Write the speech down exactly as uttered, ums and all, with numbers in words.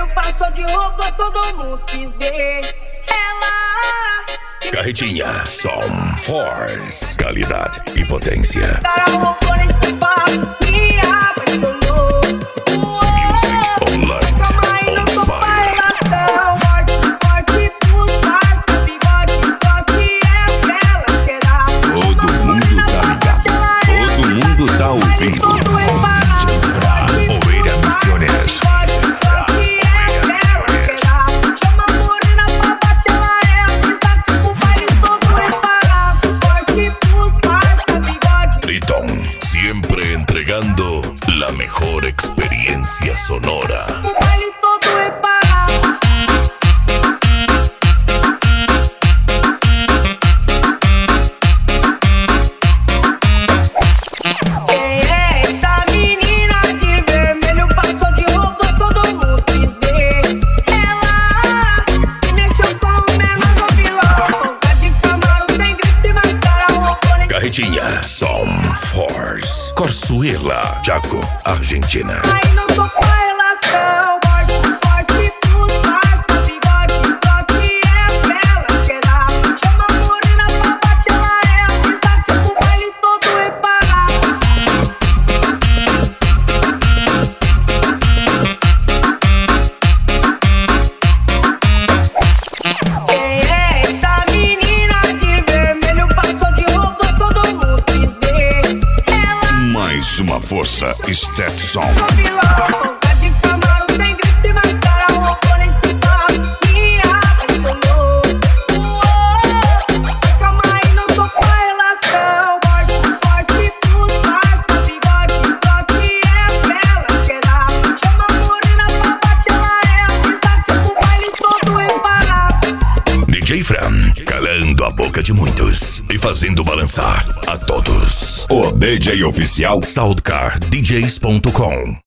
vermelho passou de roupa, todo mundo quis ver. Ela Carretinha Som Force, qualidade e potência. cara roubou nesse bar, me apaixonou. Music online Calma aí, não on sou fire. bailatão. Forte, forte, pros parça, bigode, toque é bela, quer dar. Todo mundo tá ligado, todo mundo tá ouvindo. Oveira Misiones. Triton, siempre entregando la mejor experiencia sonora. Carretinha Som Force, Corsuela, Chaco, Argentina. Aí não sou pra relação, forte, forte, pros parça, bigode, toque é bela, quer dar. Chama a morena pra bater, ela é a pista que pro baile todo é parado. Quem é essa menina de vermelho? Passou de roupa, todo mundo quis ver. Ela Mais uma força, Stetson. só vilão, boca de Camaro, tem grife, mas cara roubou nesse bar, me apaixonou. Uou, calma aí, não sou pra relação. Forte, forte, pros parça, bigode, toque é bela, quer dar. Chama a morena pra bater, ela é a pista que pro baile todo é parado. D J Fran, calando a boca de muitos e fazendo balançar a todos. O D J oficial Soundcar D Js ponto com